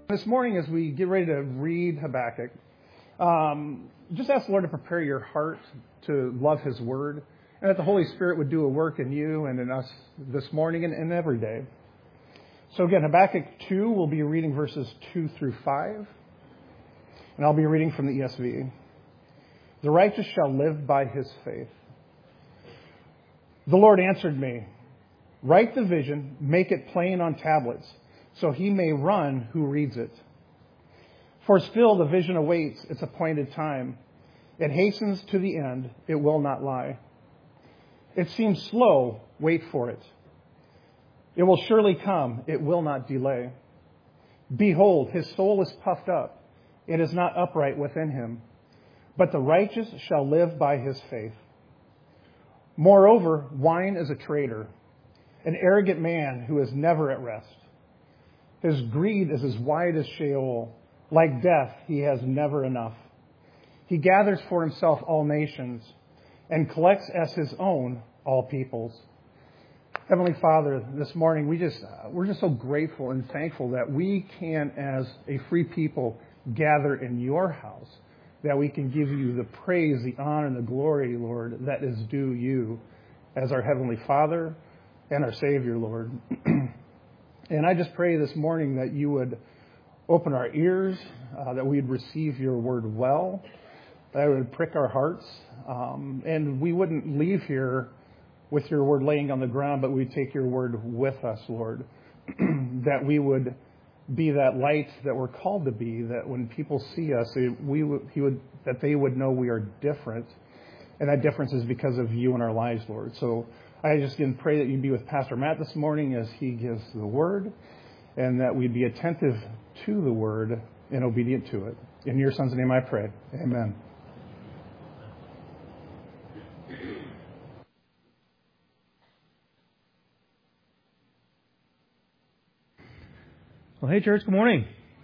This morning, as we get ready to read Habakkuk, just ask the Lord to prepare your heart to love His Word, and that the Holy Spirit would do a work in you and in us this morning and every day. So again, Habakkuk 2, we'll be reading verses 2 through 5, and I'll be reading from the ESV. The righteous shall live by his faith. The Lord answered me, write the vision, make it plain on tablets, so he may run who reads it. For still the vision awaits its appointed time. It hastens to the end, it will not lie. It seems slow, wait for it. It will surely come, it will not delay. Behold, his soul is puffed up, it is not upright within him. But the righteous shall live by his faith. Moreover, wine is a traitor, an arrogant man who is never at rest. His greed is as wide as Sheol. Like death, he has never enough. He gathers for himself all nations and collects as his own all peoples. Heavenly Father, this morning we're just so grateful and thankful that we can, as a free people, gather in your house, that we can give you the praise, the honor, and the glory, Lord, that is due you as our Heavenly Father and our Savior, Lord. And I just pray this morning that you would open our ears, that we'd receive your word well, that it would prick our hearts, and we wouldn't leave here with your word laying on the ground, but we'd take your word with us, Lord, that we would be that light that we're called to be, that when people see us, that they would know we are different, and that difference is because of you in our lives, Lord. So I just again pray that you'd be with Pastor Matt this morning as he gives the word, and that we'd be attentive to the word and obedient to it. In your Son's name I pray. Amen. Well, hey, church, good morning.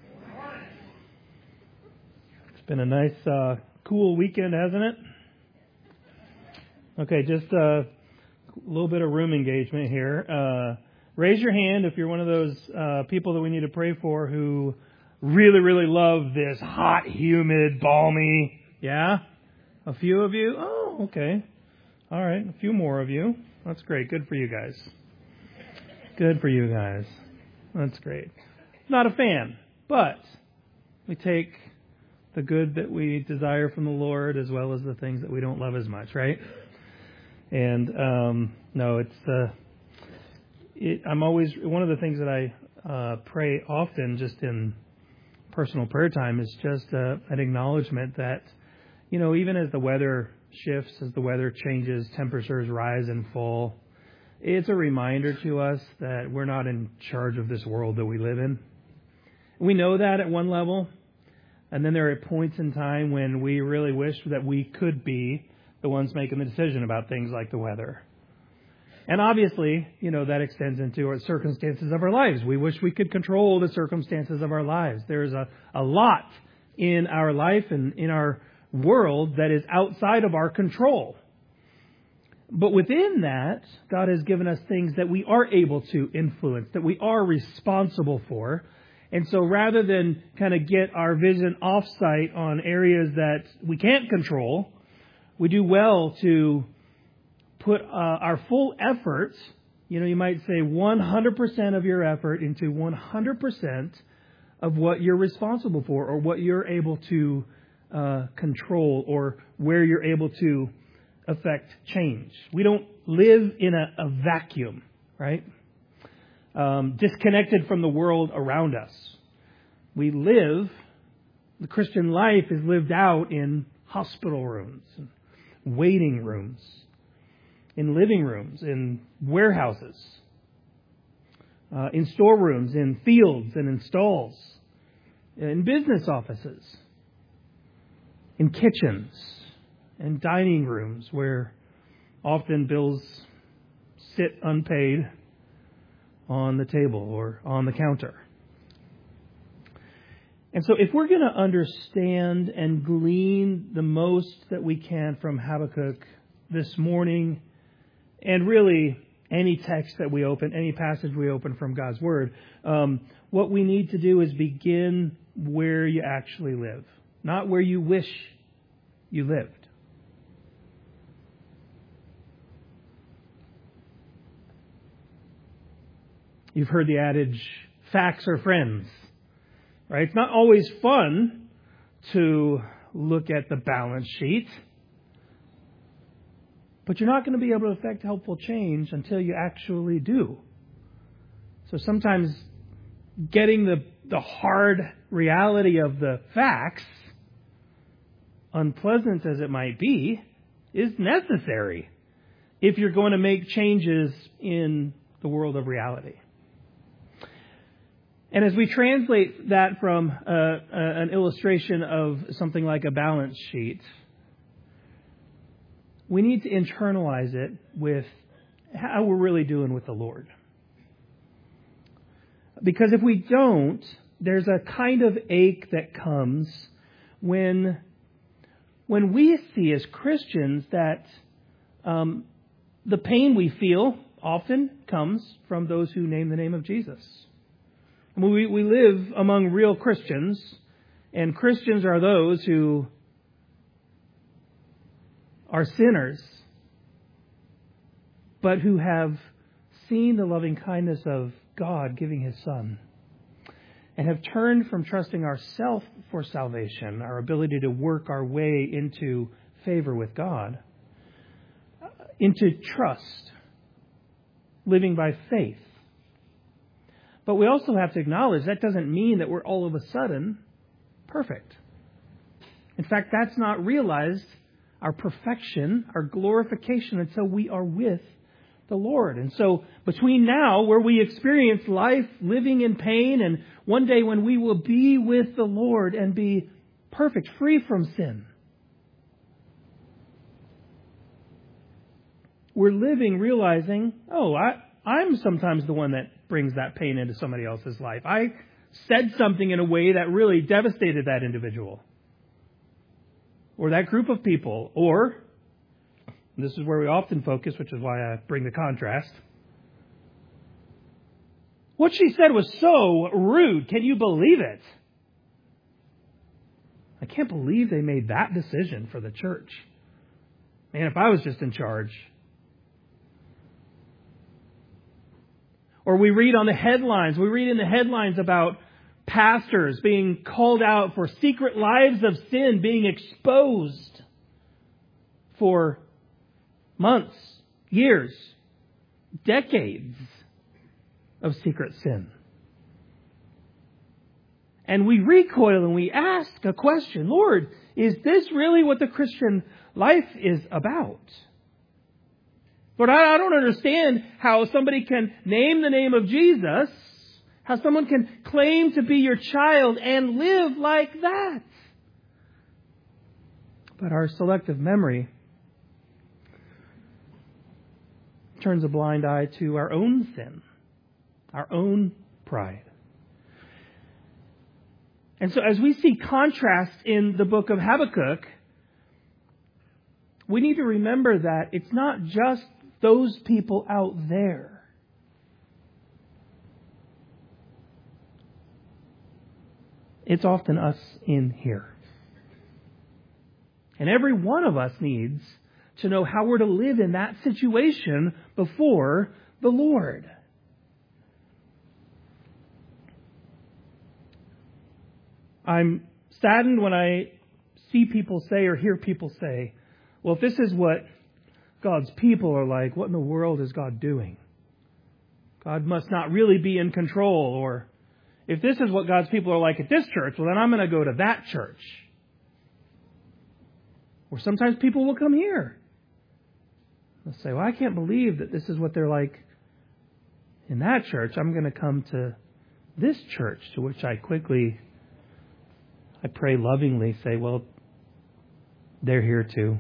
It's been a nice, cool weekend, hasn't it? Okay, just a little bit of room engagement here. Raise your hand if you're one of those people that we need to pray for who really, really love this hot, humid, balmy. Yeah? A few of you? Oh, okay. All right, a few more of you. That's great. Good for you guys. Good for you guys. That's great. Not a fan, but we take the good that we desire from the Lord as well as the things that we don't love as much, right? And no, I'm always, one of the things that I pray often just in personal prayer time is just an acknowledgement that, you know, even as the weather shifts, as the weather changes, temperatures rise and fall, it's a reminder to us that we're not in charge of this world that we live in. We know that at one level, and then there are points in time when we really wish that we could be the ones making the decision about things like the weather. And obviously, you know, that extends into our circumstances of our lives. We wish we could control the circumstances of our lives. There's a lot in our life and in our world that is outside of our control. But within that, God has given us things that we are able to influence, that we are responsible for. And so rather than kind of get our vision off-site on areas that we can't control, we do well to put our full effort, you know, you might say 100% of your effort into 100% of what you're responsible for or what you're able to control or where you're able to affect change. We don't live in a vacuum, right? Disconnected from the world around us. We live, the Christian life is lived out in hospital rooms, and waiting rooms, in living rooms, in warehouses, in storerooms, in fields and in stalls, in business offices, in kitchens, and dining rooms where often bills sit unpaid on the table or on the counter. And so if we're going to understand and glean the most that we can from Habakkuk this morning, and really any text that we open, any passage we open from God's Word. What we need to do is begin where you actually live, not where you wish you lived. You've heard the adage, facts are friends, right? It's not always fun to look at the balance sheet, but you're not going to be able to affect helpful change until you actually do. So sometimes getting the hard reality of the facts, unpleasant as it might be, is necessary if you're going to make changes in the world of reality. And as we translate that from an illustration of something like a balance sheet, we need to internalize it with how we're really doing with the Lord. Because if we don't, there's a kind of ache that comes when we see as Christians that the pain we feel often comes from those who name the name of Jesus. We live among real Christians, and Christians are those who are sinners, but who have seen the loving kindness of God giving His Son, and have turned from trusting ourselves for salvation, our ability to work our way into favor with God, into trust, living by faith. But we also have to acknowledge that doesn't mean that we're all of a sudden perfect. In fact, that's not realized, our perfection, our glorification, until we are with the Lord. And so between now, where we experience life living in pain, and one day when we will be with the Lord and be perfect, free from sin, we're living realizing, I'm sometimes the one that brings that pain into somebody else's life. I said something in a way that really devastated that individual or that group of people. Or, this is where we often focus, which is why I bring the contrast. What she said was so rude. Can you believe it? I can't believe they made that decision for the church. Man, if I was just in charge. Or we read in the headlines about pastors being called out for secret lives of sin, being exposed for months, years, decades of secret sin. And we recoil and we ask a question, Lord, is this really what the Christian life is about? Lord, I don't understand how somebody can name the name of Jesus, how someone can claim to be your child and live like that. But our selective memory turns a blind eye to our own sin, our own pride. And so as we see contrast in the book of Habakkuk, we need to remember that it's not just those people out there. It's often us in here. And every one of us needs to know how we're to live in that situation before the Lord. I'm saddened when I see people say or hear people say, well, if this is what God's people are like, what in the world is God doing? God must not really be in control. Or if this is what God's people are like at this church, well, then I'm going to go to that church. Or sometimes people will come here. They'll say, well, I can't believe that this is what they're like in that church. I'm going to come to this church, to which I pray lovingly, say, well, they're here too.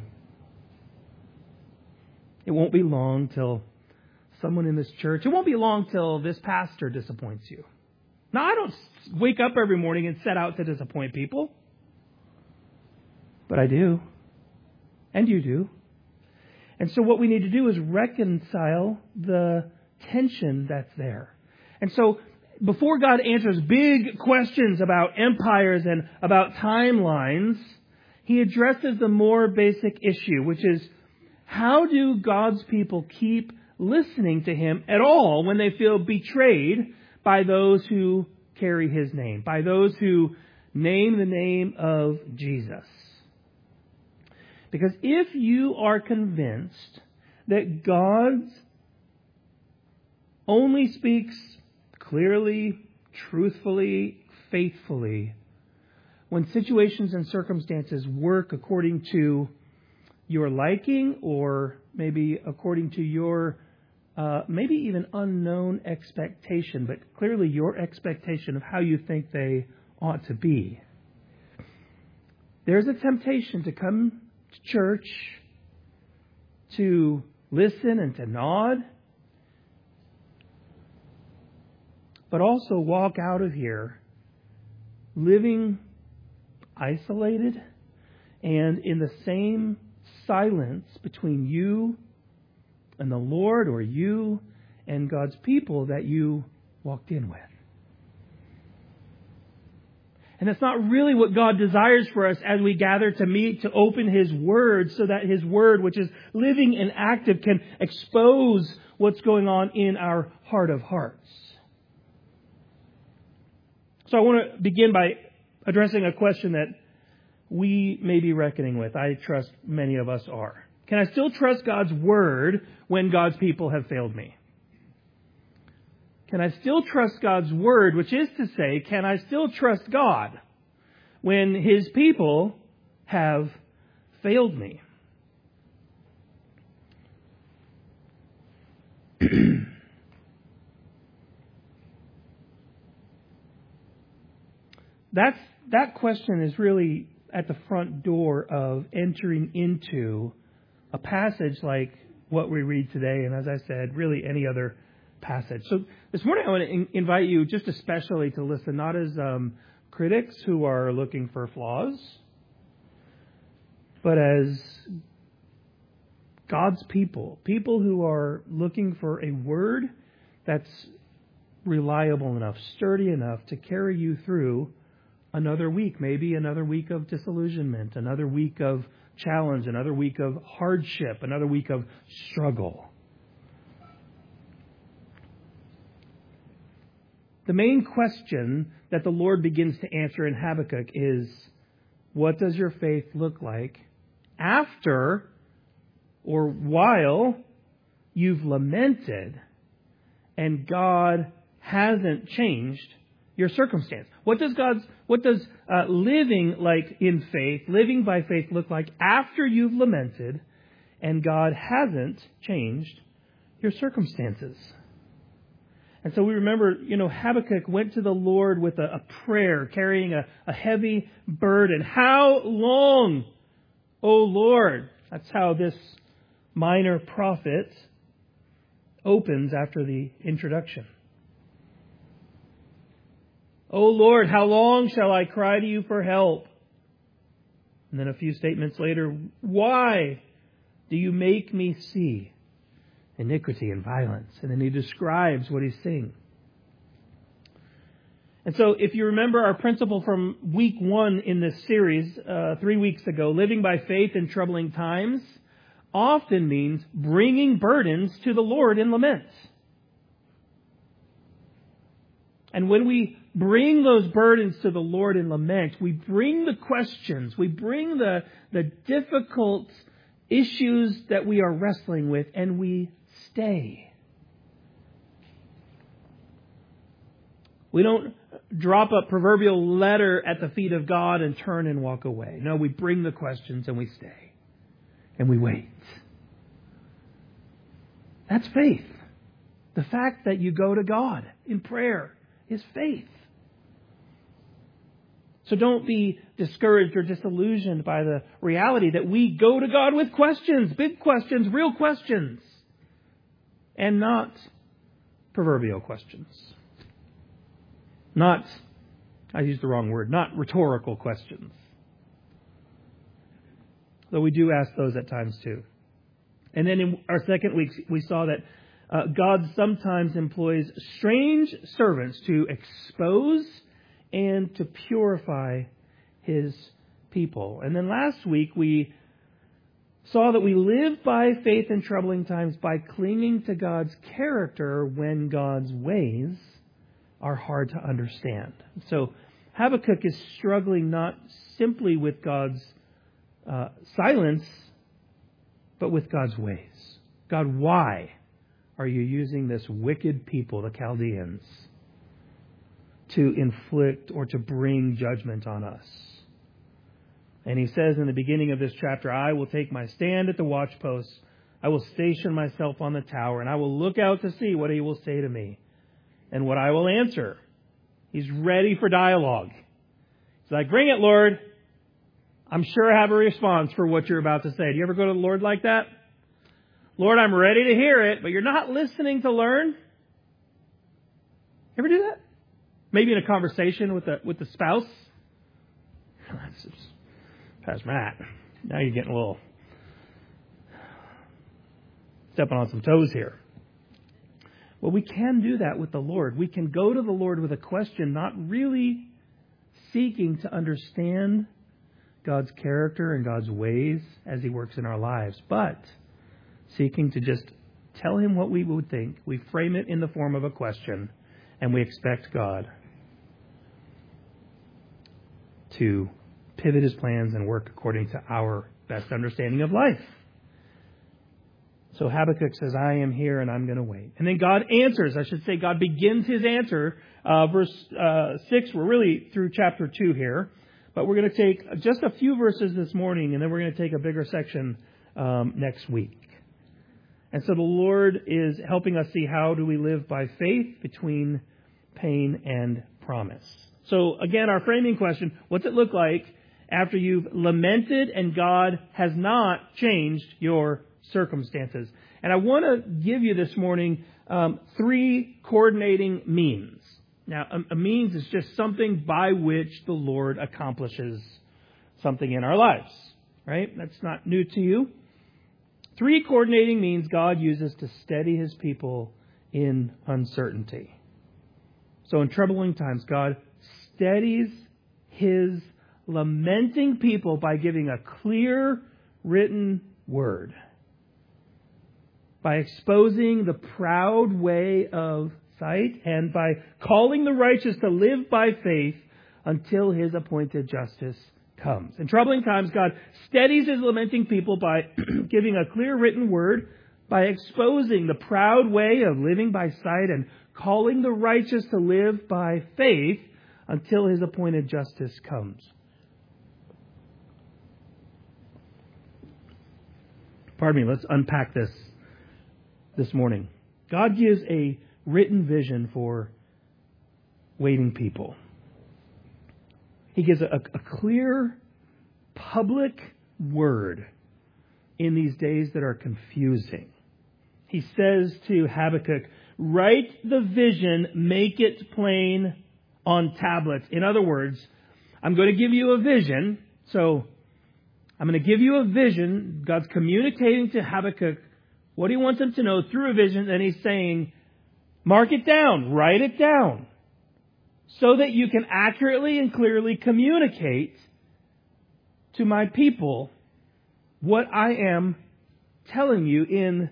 It won't be long till someone in this church, it won't be long till this pastor disappoints you. Now, I don't wake up every morning and set out to disappoint people. But I do. And you do. And so what we need to do is reconcile the tension that's there. And so before God answers big questions about empires and about timelines, He addresses the more basic issue, which is, how do God's people keep listening to Him at all when they feel betrayed by those who carry His name, by those who name the name of Jesus? Because if you are convinced that God only speaks clearly, truthfully, faithfully, when situations and circumstances work according to your liking, or maybe according to your maybe even unknown expectation, but clearly your expectation of how you think they ought to be, there's a temptation to come to church, to listen and to nod, but also walk out of here living isolated and in the same silence between you and the Lord, or you and God's people, that you walked in with. And that's not really what God desires for us as we gather to meet, to open His Word, so that His Word, which is living and active, can expose what's going on in our heart of hearts. So I want to begin by addressing a question that we may be reckoning with. I trust many of us are. Can I still trust God's Word when God's people have failed me? Can I still trust God's Word, which is to say, can I still trust God when His people have failed me? That question is really at the front door of entering into a passage like what we read today, and as I said, really any other passage. So this morning I want to invite you just especially to listen, not as critics who are looking for flaws, but as God's people who are looking for a word that's reliable enough, sturdy enough to carry you through another week, maybe another week of disillusionment, another week of challenge, another week of hardship, another week of struggle. The main question that the Lord begins to answer in Habakkuk is, what does your faith look like after or while you've lamented and God hasn't changed your circumstance? What does living like in faith, living by faith look like after you've lamented and God hasn't changed your circumstances? And so we remember, Habakkuk went to the Lord with a prayer, carrying a heavy burden. How long, O Lord? That's how this minor prophet opens after the introduction. O Lord, how long shall I cry to you for help? And then a few statements later, why do you make me see iniquity and violence? And then he describes what he's seeing. And so if you remember our principle from week 1 in this series, 3 weeks ago, living by faith in troubling times often means bringing burdens to the Lord in lament. And when we bring those burdens to the Lord in lament, we bring the questions, we bring the difficult issues that we are wrestling with, and we stay. We don't drop a proverbial letter at the feet of God and turn and walk away. No, we bring the questions and we stay. And we wait. That's faith. The fact that you go to God in prayer is faith. So don't be discouraged or disillusioned by the reality that we go to God with questions, big questions, real questions, and not proverbial questions. Not, I used the wrong word, not rhetorical questions. Though we do ask those at times too. And then in our second week, we saw that God sometimes employs strange servants to expose and to purify His people. And then last week, we saw that we live by faith in troubling times by clinging to God's character when God's ways are hard to understand. So Habakkuk is struggling not simply with God's silence, but with God's ways. God, why are you using this wicked people, the Chaldeans, to inflict or to bring judgment on us? And he says in the beginning of this chapter, I will take my stand at the watchpost. I will station myself on the tower, and I will look out to see what he will say to me and what I will answer. He's ready for dialogue. He's like, bring it, Lord. I'm sure I have a response for what you're about to say. Do you ever go to the Lord like that? Lord, I'm ready to hear it, but you're not listening to learn? Ever do that? Maybe in a conversation with the spouse? Pastor Matt, now you're getting a little stepping on some toes here. Well, we can do that with the Lord. We can go to the Lord with a question, not really seeking to understand God's character and God's ways as He works in our lives, but seeking to just tell Him what we would think. We frame it in the form of a question, and we expect God to pivot His plans and work according to our best understanding of life. So Habakkuk says, I am here and I'm going to wait. And then God answers. I should say God begins His answer. Verse 6, we're really through chapter 2 here. But we're going to take just a few verses this morning, and then we're going to take a bigger section next week. And so the Lord is helping us see how do we live by faith between pain and promise. So again, our framing question, what's it look like after you've lamented and God has not changed your circumstances? And I want to give you this morning 3 coordinating means. Now, a means is just something by which the Lord accomplishes something in our lives, right? That's not new to you. 3 coordinating means God uses to steady His people in uncertainty. So in troubling times, God steadies His lamenting people by giving a clear written word, by exposing the proud way of sight, and by calling the righteous to live by faith until His appointed justice comes. In troubling times, God steadies His lamenting people by giving a clear written word, by exposing the proud way of living by sight, and calling the righteous to live by faith until His appointed justice comes. Pardon me, let's unpack this morning. God gives a written vision for waiting people. He gives a clear public word in these days that are confusing. He says to Habakkuk, write the vision, make it plain on tablets. In other words, I'm going to give you a vision. So I'm going to give you a vision. God's communicating to Habakkuk what He wants him to know through a vision. And He's saying, mark it down, write it down, so that you can accurately and clearly communicate to my people what I am telling you in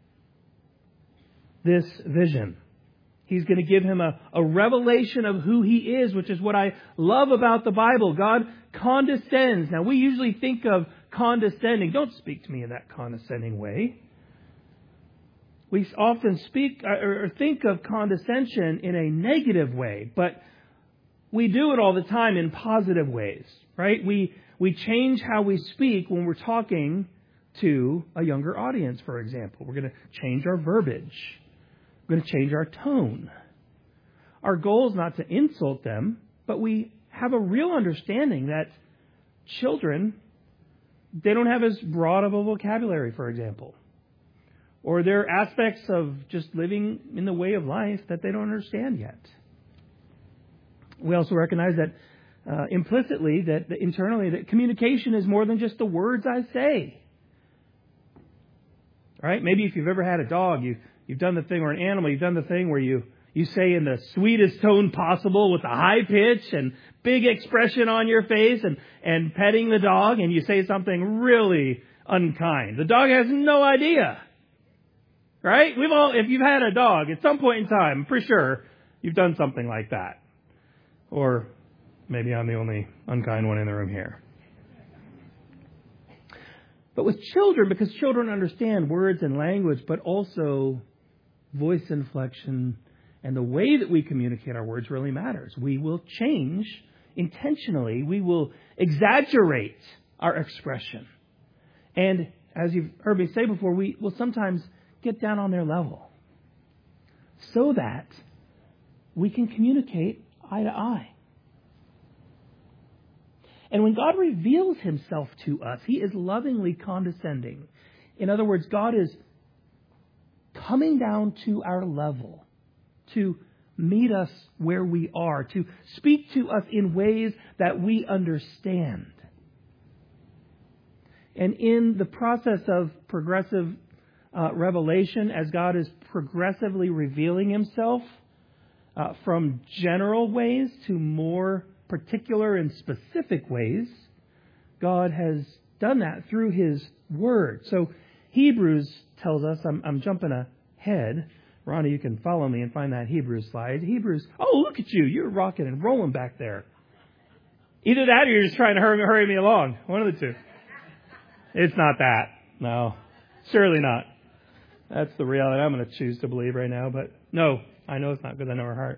this vision. He's going to give him a revelation of who He is, which is what I love about the Bible. God condescends. Now, we usually think of condescending. Don't speak to me in that condescending way. We often speak or think of condescension in a negative way, but we do it all the time in positive ways, right? We change how we speak when we're talking to a younger audience, for example. We're going to change our verbiage. We're going to change our tone. Our goal is not to insult them, but we have a real understanding that children, they don't have as broad of a vocabulary, for example. Or there are aspects of just living in the way of life that they don't understand yet. We also recognize that implicitly, that internally, that communication is more than just the words I say. right? Maybe if you've ever had a dog, you've done the thing, or an animal, you've done the thing where you say in the sweetest tone possible with a high pitch and big expression on your face and petting the dog, and you say something really unkind. The dog has no idea. Right? If you've had a dog at some point in time, I'm pretty sure you've done something like that. Or maybe I'm the only unkind one in the room here. But with children, because children understand words and language, but also voice inflection and the way that we communicate our words really matters. We will change intentionally. We will exaggerate our expression. And as you've heard me say before, we will sometimes get down on their level so that we can communicate eye to eye. And when God reveals himself to us, he is lovingly condescending. In other words, God is coming down to our level to meet us where we are, to speak to us in ways that we understand. And in the process of progressive revelation, as God is progressively revealing himself from general ways to more particular and specific ways, God has done that through his word. So Hebrews tells us, I'm jumping ahead. Ronnie, you can follow me and find that Hebrews slide. Hebrews, oh, look at you. You're rocking and rolling back there. Either that or you're just trying to hurry me along. One of the two. It's not that. No, surely not. That's the reality I'm going to choose to believe right now. But no, I know it's not because I know her heart.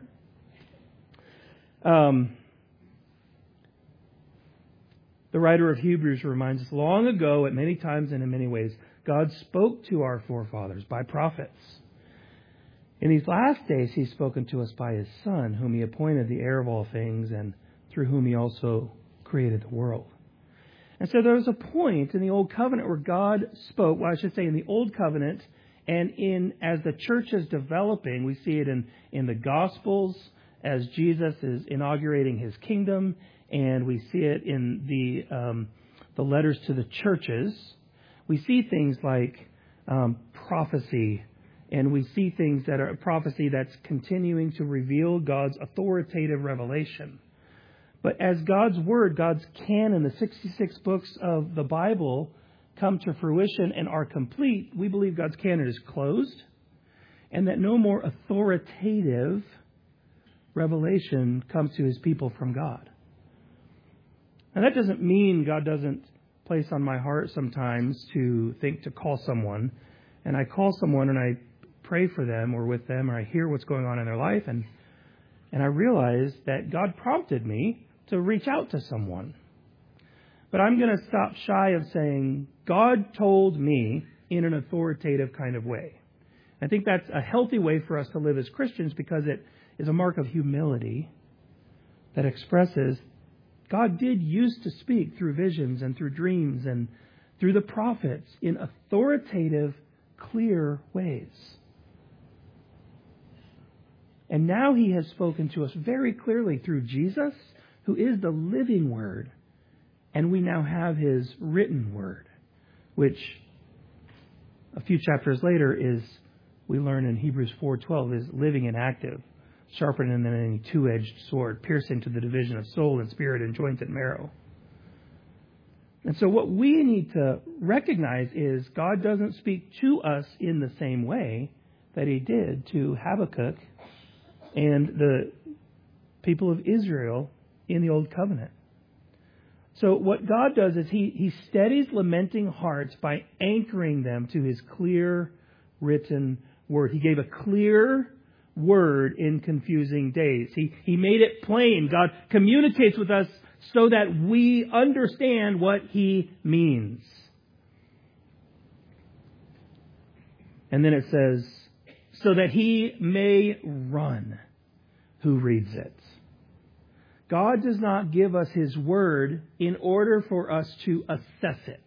The writer of Hebrews reminds us, long ago, at many times and in many ways, God spoke to our forefathers by prophets. In these last days, he's spoken to us by his Son, whom he appointed the heir of all things, and through whom he also created the world. And so there was a point in the Old Covenant where God spoke, well, I should say in the Old Covenant, and as the church is developing, we see it in the Gospels as Jesus is inaugurating his kingdom, and we see it in the letters to the churches. We see things like prophecy, and we see things that are prophecy that's continuing to reveal God's authoritative revelation. But as God's Word, God's canon, the 66 books of the Bible come to fruition and are complete, we believe God's canon is closed and that no more authoritative revelation comes to his people from God. Now that doesn't mean God doesn't place on my heart sometimes to call someone, and I call someone and I pray for them or with them, or I hear what's going on in their life, and I realize that God prompted me to reach out to someone. But I'm going to stop shy of saying, God told me in an authoritative kind of way. I think that's a healthy way for us to live as Christians because it is a mark of humility that expresses God did used to speak through visions and through dreams and through the prophets in authoritative, clear ways. And now he has spoken to us very clearly through Jesus, who is the living Word. And we now have his written Word, which a few chapters later is, we learn in Hebrews 4:12, is living and active, sharper than any two-edged sword, piercing to the division of soul and spirit and joint and marrow. And so what we need to recognize is God doesn't speak to us in the same way that he did to Habakkuk and the people of Israel in the Old Covenant. So what God does is he steadies lamenting hearts by anchoring them to his clear written word. He gave a clear word in confusing days. He made it plain. God communicates with us so that we understand what he means. And then it says, so that he may run who reads it. God does not give us his word in order for us to assess it,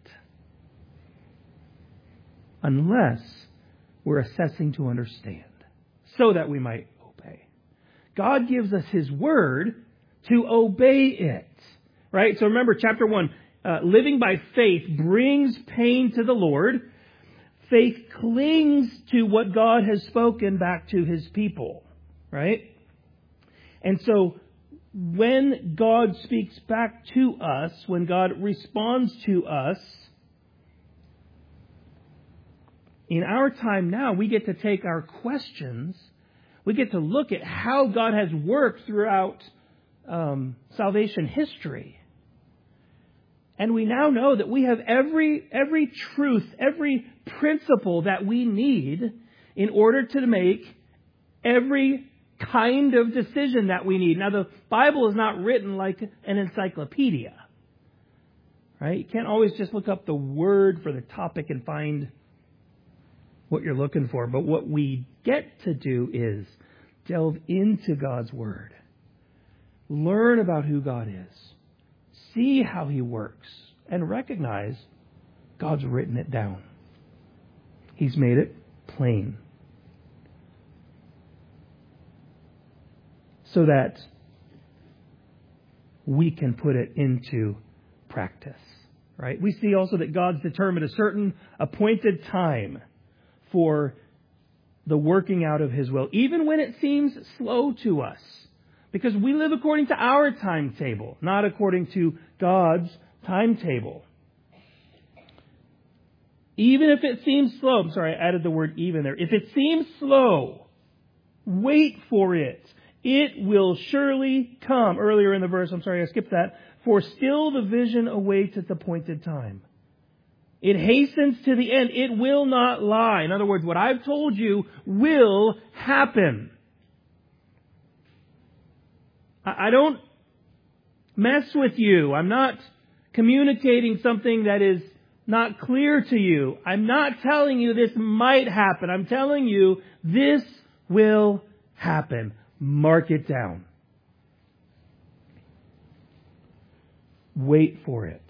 unless we're assessing to understand, so that we might obey. God gives us his word to obey it. Right? So remember chapter 1, living by faith brings pain to the Lord. faith clings to what God has spoken back to His people, right? And so when God speaks back to us, when God responds to us, in our time now, we get to take our questions, we get to look at how God has worked throughout salvation history. And we now know that we have every truth, every principle that we need in order to make every kind of decision that we need. Now, the Bible is not written like an encyclopedia, right? You can't always just look up the word for the topic and find what you're looking for. But what we get to do is delve into God's Word. Learn about who God is. See how He works. And recognize God's written it down. He's made it plain. So that we can put it into practice. Right? We see also that God's determined a certain appointed time for the working out of His will, even when it seems slow to us. Because we live according to our timetable, not according to God's timetable. Even if it seems slow, I'm sorry, I added the word even there. If it seems slow, wait for it. It will surely come. Earlier in the verse, I'm sorry, I skipped that. For still the vision awaits its appointed time. It hastens to the end. It will not lie. In other words, what I've told you will happen. I don't mess with you. I'm not communicating something that is not clear to you. I'm not telling you this might happen. I'm telling you this will happen. Mark it down. Wait for it.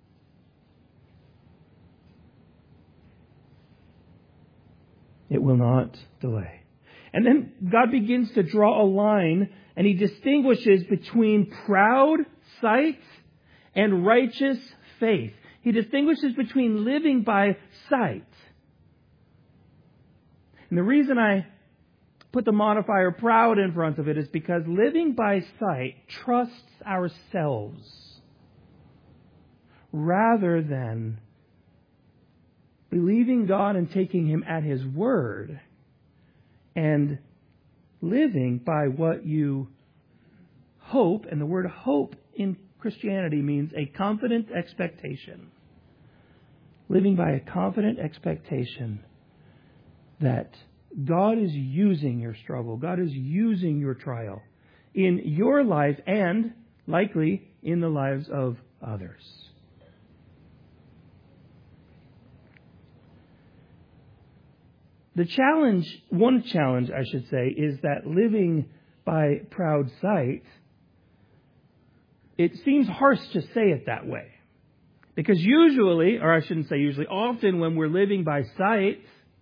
It will not delay. And then God begins to draw a line, and He distinguishes between proud sight and righteous faith. He distinguishes between living by sight. And the reason I put the modifier proud in front of it is because living by sight trusts ourselves rather than believing God and taking Him at His word and living by what you hope. And the word hope in Christianity means a confident expectation. Living by a confident expectation that God is using your struggle, God is using your trial in your life and likely in the lives of others. One challenge I should say, is that living by proud sight, it seems harsh to say it that way. Because usually, or I shouldn't say usually, often when we're living by sight,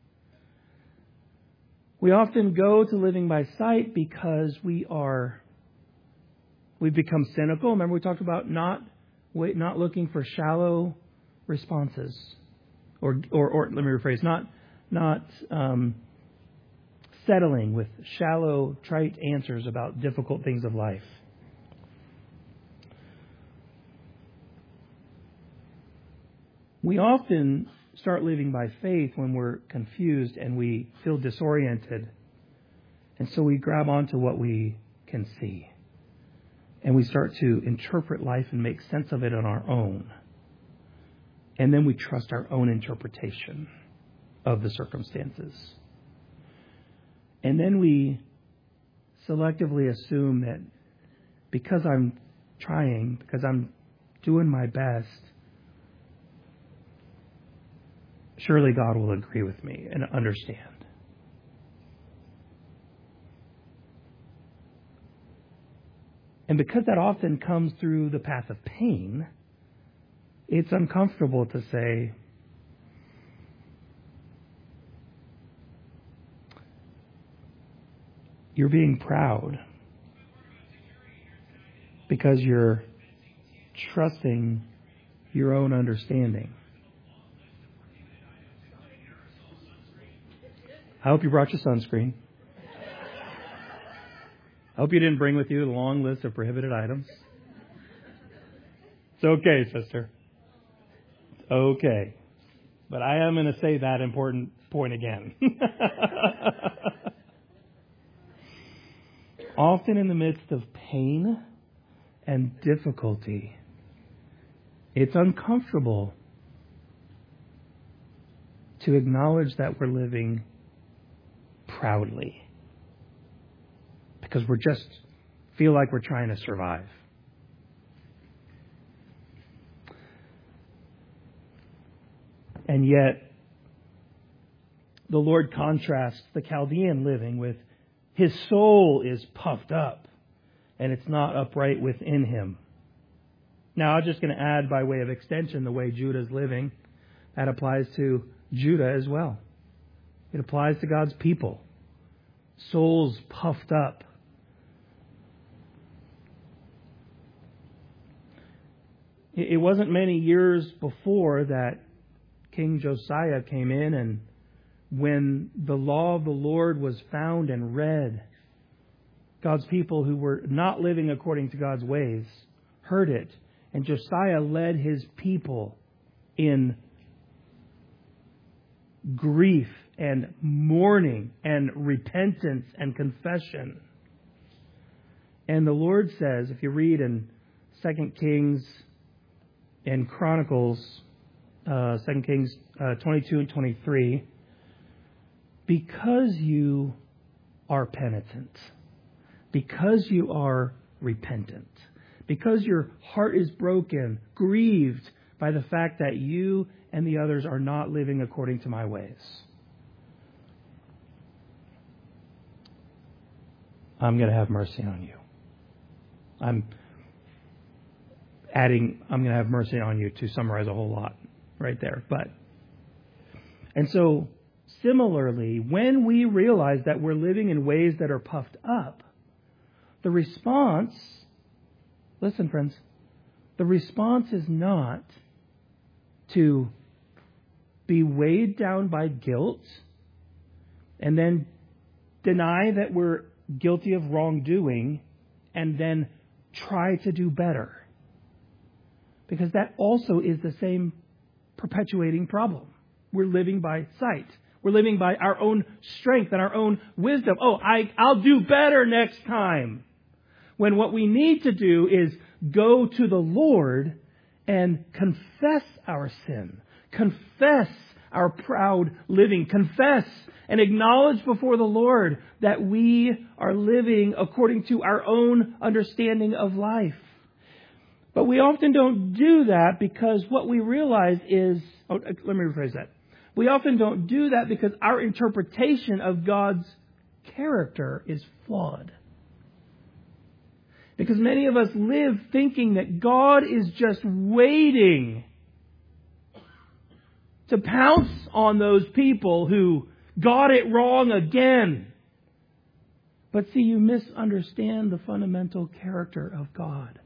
we often go to living by sight because we've become cynical. Remember we talked about not looking for shallow responses. Or let me rephrase, not settling with shallow, trite answers about difficult things of life. We often start living by faith when we're confused and we feel disoriented. And so we grab onto what we can see. And we start to interpret life and make sense of it on our own. And then we trust our own interpretation of the circumstances. And then we selectively assume that because I'm trying, because I'm doing my best, surely God will agree with me and understand. And because that often comes through the path of pain, it's uncomfortable to say, you're being proud because you're trusting your own understanding. I hope you brought your sunscreen. I hope you didn't bring with you the long list of prohibited items. It's okay, sister. It's okay. But I am going to say that important point again. Often in the midst of pain and difficulty, it's uncomfortable to acknowledge that we're living proudly. Because we just feel like we're trying to survive. And yet, the Lord contrasts the Chaldean living with his soul is puffed up and it's not upright within him. Now, I'm just going to add by way of extension the way Judah's living. That applies to Judah as well. It applies to God's people. Souls puffed up. It wasn't many years before that King Josiah came in, and when the law of the Lord was found and read, God's people who were not living according to God's ways heard it, and Josiah led his people in grief and mourning and repentance and confession. And the Lord says, if you read in 2 Kings and Chronicles, 2 Kings 22 and 23, because you are penitent, because you are repentant, because your heart is broken, grieved by the fact that you and the others are not living according to my ways, I'm going to have mercy on you. I'm going to have mercy on you to summarize a whole lot right there. And so, similarly, when we realize that we're living in ways that are puffed up, the response, listen friends, the response is not to be weighed down by guilt and then deny that we're guilty of wrongdoing and then try to do better. Because that also is the same perpetuating problem. We're living by sight. We're living by our own strength and our own wisdom. Oh, I'll do better next time. When what we need to do is go to the Lord and confess our sin. Confess our proud living. Confess and acknowledge before the Lord that we are living according to our own understanding of life. But we often don't do that because what we realize is, let me rephrase that. We often don't do that because our interpretation of God's character is flawed. Because many of us live thinking that God is just waiting to pounce on those people who got it wrong again. But see, you misunderstand the fundamental character of God.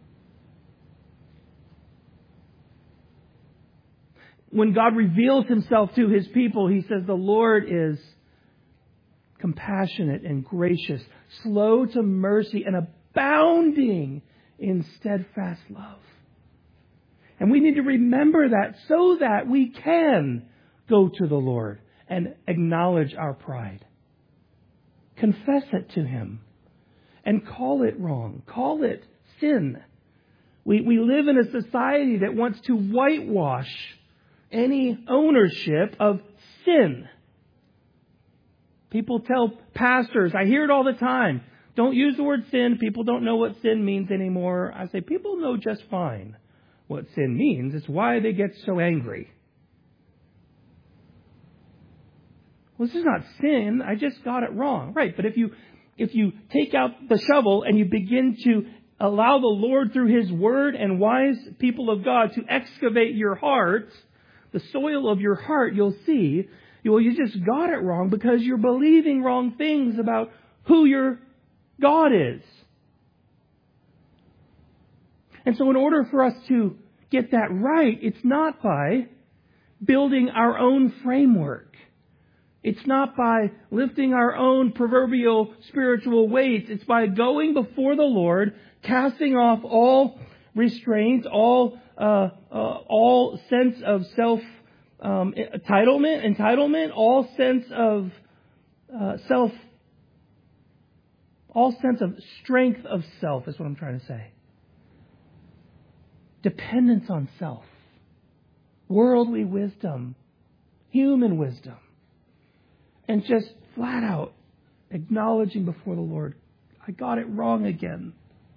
When God reveals himself to his people, he says the Lord is compassionate and gracious, slow to mercy and abounding in steadfast love. And we need to remember that so that we can go to the Lord and acknowledge our pride. Confess it to him and call it wrong. Call it sin. We live in a society that wants to whitewash any ownership of sin. People tell pastors, I hear it all the time, don't use the word sin. People don't know what sin means anymore. I say, people know just fine what sin means. It's why they get so angry. Well, this is not sin. I just got it wrong. Right, but if you take out the shovel and you begin to allow the Lord through his word and wise people of God to excavate your heart, the soil of your heart, you'll see, you just got it wrong because you're believing wrong things about who your God is. And so in order for us to get that right, it's not by building our own framework It's not by lifting our own proverbial spiritual weights. It's by going before the Lord, casting off all restraints, all sense of self entitlement, all sense of strength of self is what I'm trying to say. Dependence on self, worldly wisdom, human wisdom. And just flat out acknowledging before the Lord, I got it wrong again.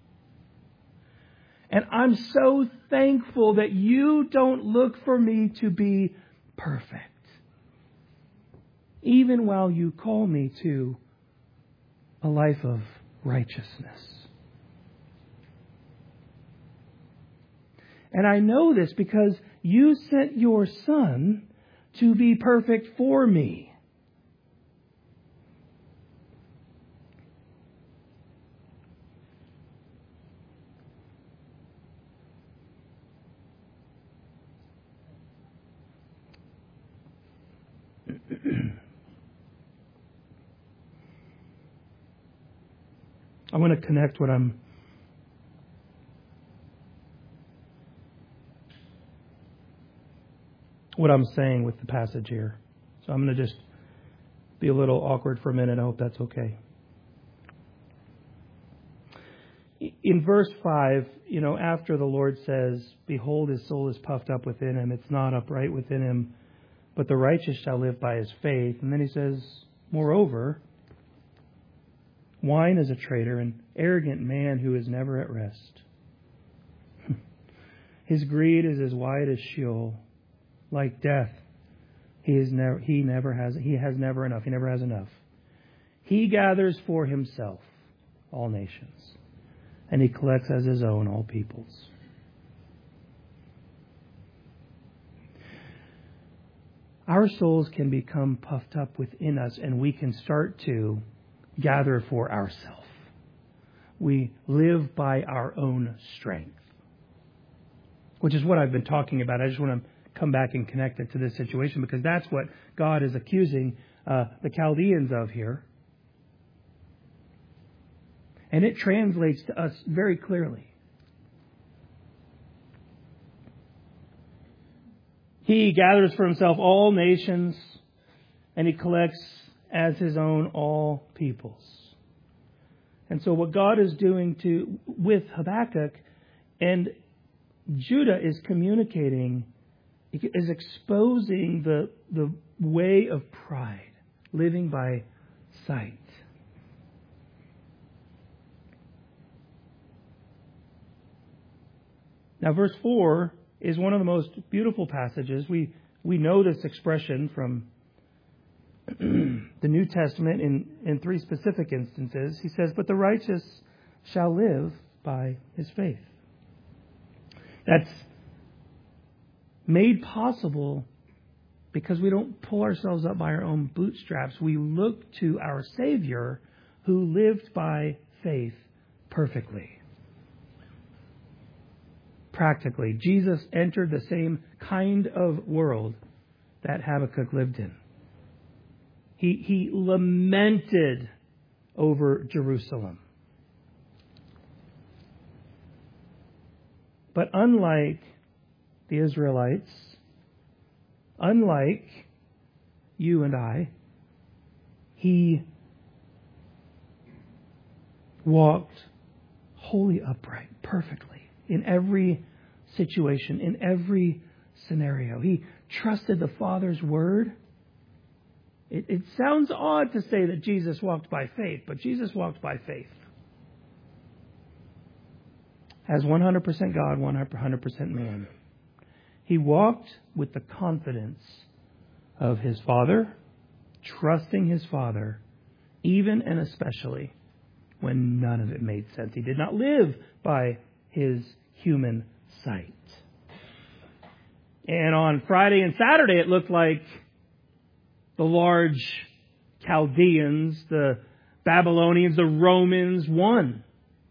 And I'm so thankful that you don't look for me to be perfect, even while you call me to a life of righteousness. And I know this because you sent your Son to be perfect for me. I want to connect what I'm saying with the passage here. So I'm going to just be a little awkward for a minute. I hope that's okay. In verse 5, after the Lord says, "Behold, his soul is puffed up within him. It's not upright within him, but the righteous shall live by his faith." And then he says, "Moreover, wine is a traitor, an arrogant man who is never at rest. His greed is as wide as Sheol, like death. He has never enough. He gathers for himself all nations, and he collects as his own all peoples." Our souls can become puffed up within us, and we can start to gather for ourselves. We live by our own strength, which is what I've been talking about. I just want to come back and connect it to this situation because that's what God is accusing the Chaldeans of here. And it translates to us very clearly. He gathers for himself all nations, and he collects as his own all peoples. And so what God is doing with Habakkuk, and Judah is communicating, is exposing the way of pride, living by sight. Now, verse 4 is one of the most beautiful passages. We know this expression from the New Testament in three specific instances. He says, "But the righteous shall live by his faith." That's made possible because we don't pull ourselves up by our own bootstraps. We look to our Savior who lived by faith perfectly. Practically, Jesus entered the same kind of world that Habakkuk lived in. He lamented over Jerusalem. But unlike the Israelites, unlike you and I, he walked wholly upright, perfectly, in every situation, in every scenario. He trusted the Father's word. It sounds odd to say that Jesus walked by faith, but Jesus walked by faith. As 100% God, 100% man. He walked with the confidence of his Father, trusting his Father, even and especially when none of it made sense. He did not live by his human sight. And on Friday and Saturday, it looked like the large Chaldeans, the Babylonians, the Romans won.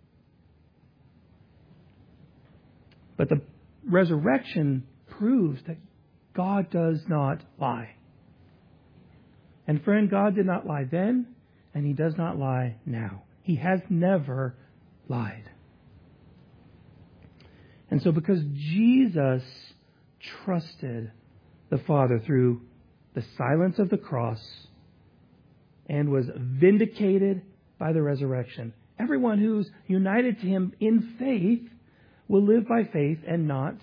But the resurrection proves that God does not lie. And friend, God did not lie then, and He does not lie now. He has never lied. And so because Jesus trusted the Father through the silence of the cross and was vindicated by the resurrection, everyone who's united to Him in faith will live by faith and not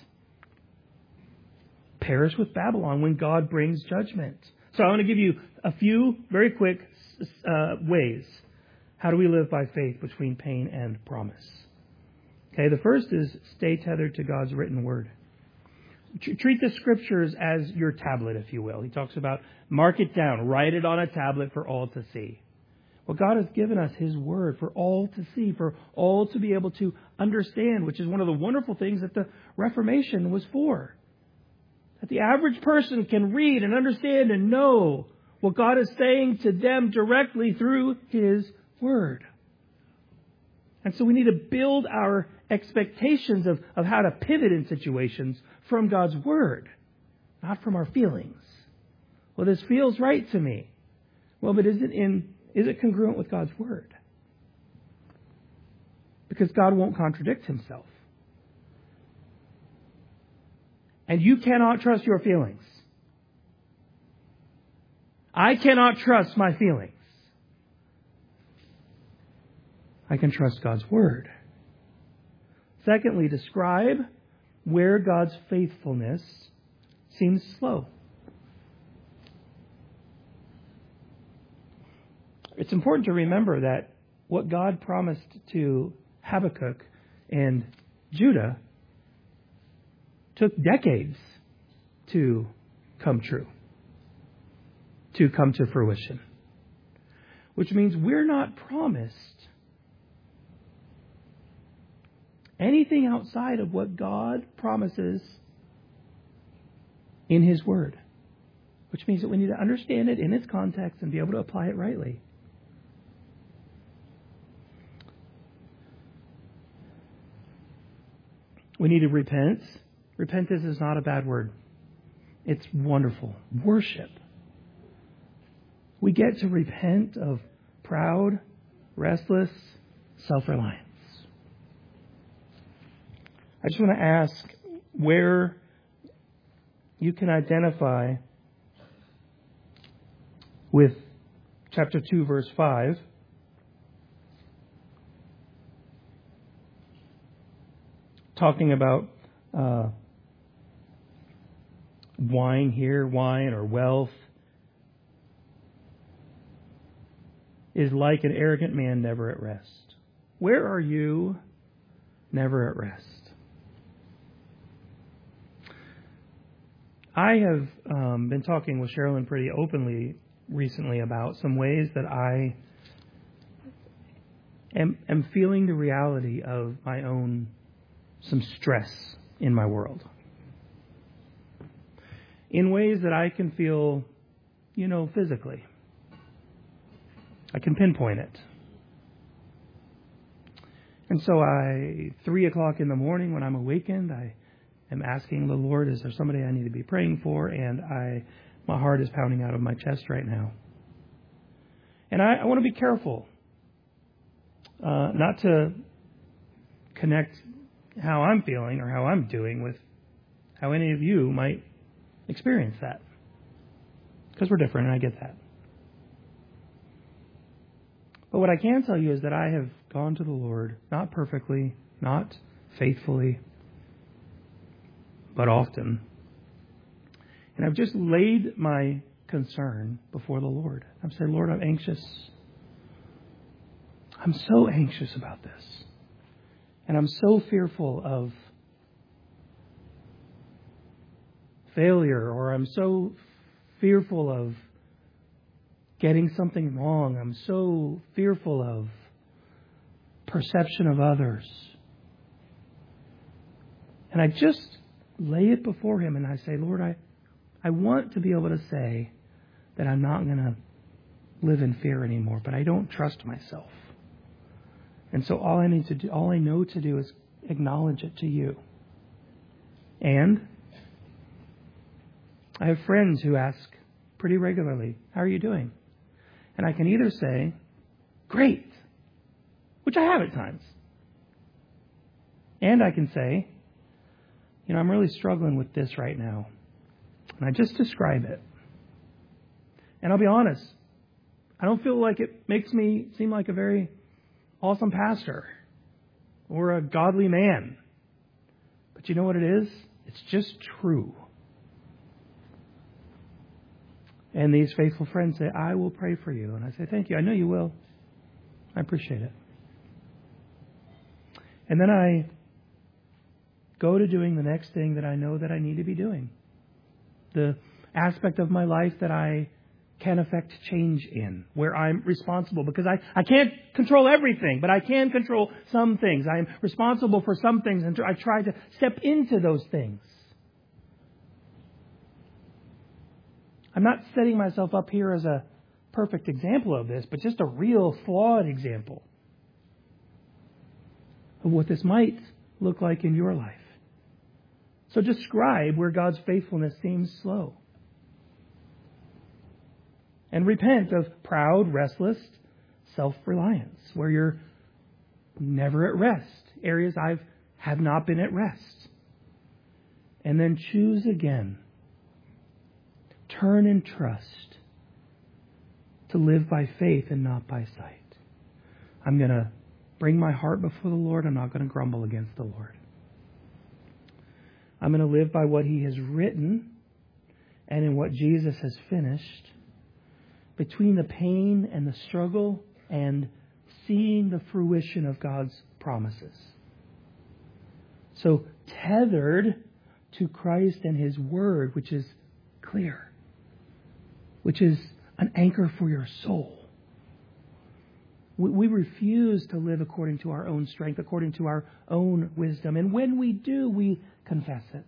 perish with Babylon when God brings judgment. So I want to give you a few very quick ways. How do we live by faith between pain and promise? Okay, the first is stay tethered to God's written word. Treat the Scriptures as your tablet, if you will. He talks about mark it down, write it on a tablet for all to see. Well, God has given us His Word for all to see, for all to be able to understand, which is one of the wonderful things that the Reformation was for. That the average person can read and understand and know what God is saying to them directly through His Word. And so we need to build our expectations of how to pivot in situations from God's Word, not from our feelings. Well, this feels right to me. Well, but is it congruent with God's Word? Because God won't contradict Himself. And you cannot trust your feelings. I cannot trust my feelings. I can trust God's Word. Secondly, describe where God's faithfulness seems slow. It's important to remember that what God promised to Habakkuk and Judah took decades to come true, to come to fruition. Which means we're not promised anything outside of what God promises in His Word. Which means that we need to understand it in its context and be able to apply it rightly. We need to repent. Repentance is not a bad word. It's wonderful. Worship. We get to repent of proud, restless self-reliance. I just want to ask where you can identify with chapter 2, verse 5. Talking about wine here, wine or wealth, is like an arrogant man never at rest. Where are you never at rest? I have been talking with Sherilyn pretty openly recently about some ways that I am feeling the reality of my own some stress in my world. In ways that I can feel, physically. I can pinpoint it. And so 3 o'clock in the morning when I'm awakened, I am asking the Lord, is there somebody I need to be praying for? And my heart is pounding out of my chest right now. And I want to be careful not to connect how I'm feeling or how I'm doing with how any of you might experience that. Because we're different, and I get that. But what I can tell you is that I have gone to the Lord, not perfectly, not faithfully, but often. And I've just laid my concern before the Lord. I've said, Lord, I'm anxious. I'm so anxious about this. And I'm so fearful of failure, or I'm so fearful of getting something wrong. I'm so fearful of perception of others. And I just lay it before Him and I say, Lord, I want to be able to say that I'm not going to live in fear anymore, but I don't trust myself. And so all I know to do is acknowledge it to you. And I have friends who ask pretty regularly. How are you doing? And I can either say, great, which I have at times. And I can say, I'm really struggling with this right now. And I just describe it. And I'll be honest, I don't feel like it makes me seem like a very awesome pastor or a godly man. But you know what it is? It's just true. And these faithful friends say, I will pray for you. And I say, thank you. I know you will. I appreciate it. And then I go to doing the next thing that I know that I need to be doing. The aspect of my life that I can affect change in, where I'm responsible, because I can't control everything, but I can control some things. I'm responsible for some things, and I try to step into those things. I'm not setting myself up here as a perfect example of this, but just a real flawed example of what this might look like in your life. So describe where God's faithfulness seems slow. And repent of proud, restless self-reliance, where you're never at rest. Areas I have not been at rest. And then choose again. Turn and trust to live by faith and not by sight. I'm going to bring my heart before the Lord. I'm not going to grumble against the Lord. I'm going to live by what He has written and in what Jesus has finished, between the pain and the struggle and seeing the fruition of God's promises. So tethered to Christ and His Word, which is clear, which is an anchor for your soul. We refuse to live according to our own strength, according to our own wisdom. And when we do, we confess it.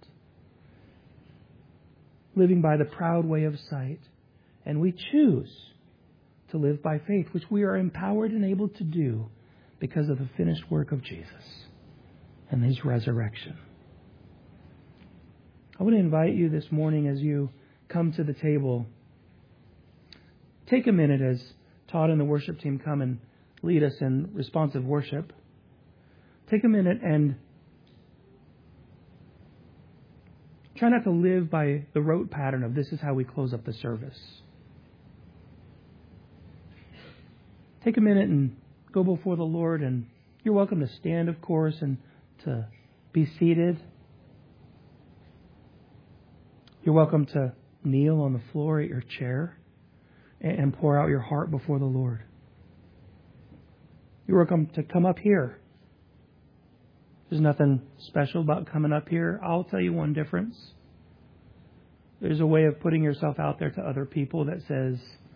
Living by the proud way of sight. And we choose to live by faith, which we are empowered and able to do because of the finished work of Jesus and His resurrection. I want to invite you this morning as you come to the table, take a minute as Todd and the worship team come and lead us in responsive worship. Take a minute and try not to live by the rote pattern of this is how we close up the service. Take a minute and go before the Lord, and you're welcome to stand, of course, and to be seated. You're welcome to kneel on the floor at your chair and pour out your heart before the Lord. You're welcome to come up here. There's nothing special about coming up here. I'll tell you one difference. There's a way of putting yourself out there to other people that says,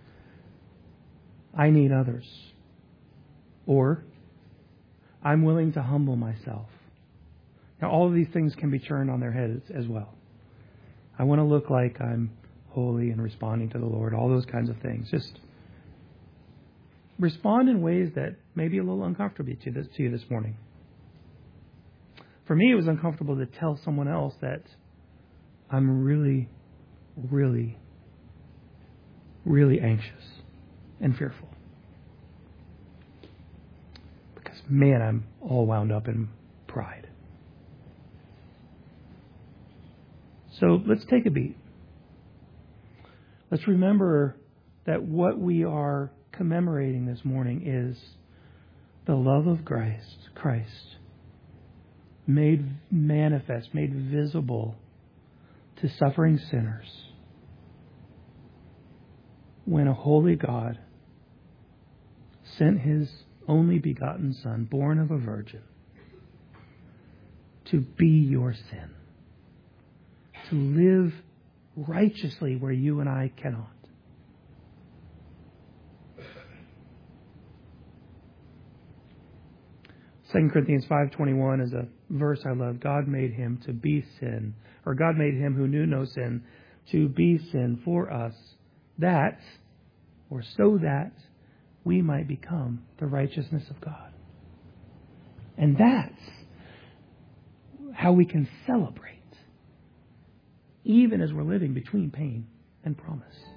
I need others. Or, I'm willing to humble myself. Now, all of these things can be turned on their heads as well. I want to look like I'm holy and responding to the Lord, all those kinds of things. Just respond in ways that may be a little uncomfortable to you this morning. For me, it was uncomfortable to tell someone else that I'm really, really, really anxious and fearful. Because, man, I'm all wound up in pride. So let's take a beat. Let's remember that what we are commemorating this morning is the love of Christ made manifest, made visible to suffering sinners when a holy God sent His only begotten Son, born of a virgin, to be your sin, to live righteously where you and I cannot. 2 Corinthians 5:21 is a verse I love. God made Him to be sin, or God made Him who knew no sin to be sin for us, that, or so that, we might become the righteousness of God. And that's how we can celebrate, even as we're living between pain and promise.